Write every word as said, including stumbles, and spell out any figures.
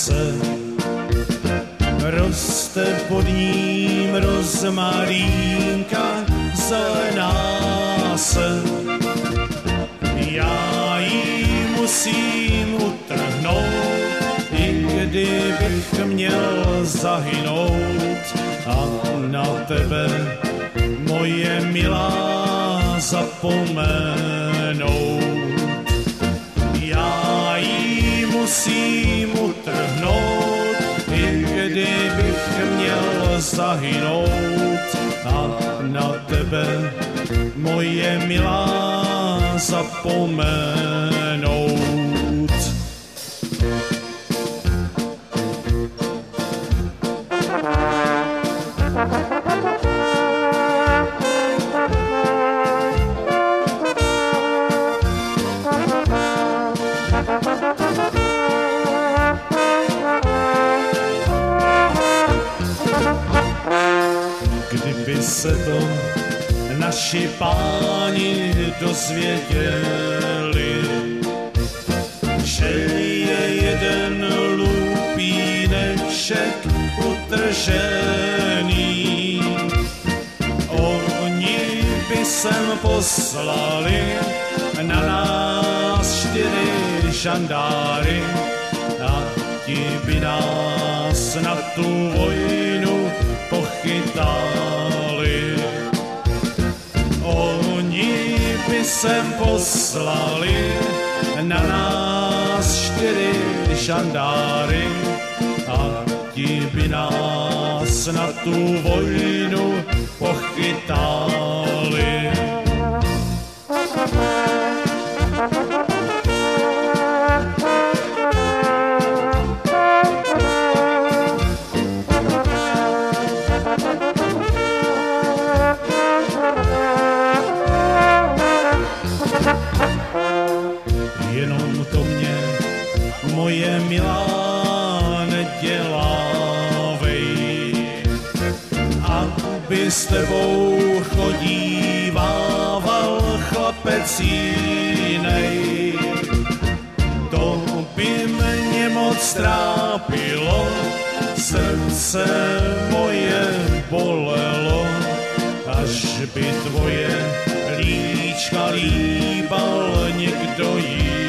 se, roste pod ním rozmarínka zelená se. Já ji musím utrhnout, i kdybych měl zahynout, a na tebe, moje milá, zapomenout. Já ji musím utrhnout, i kdybych měl zahynout, a na tebe, moje milá, zapomenout. Kdyby se to naši páni dozvěděli, že je jeden lupíneček utržený, oni by sem poslali na nás čtyři žandáry a ti by nás na tu vojnu pochytali. Oni by sem poslali na nás čtyři žandáry a ti by nás na tu vojnu pochytali. Jenom to mě, moje milá, nedělávej, aby s tebou chodívával chlapec jinej. To by mě moc trápilo, srdce moje bolelo, až by tvoje líčka líbal někdo jiný.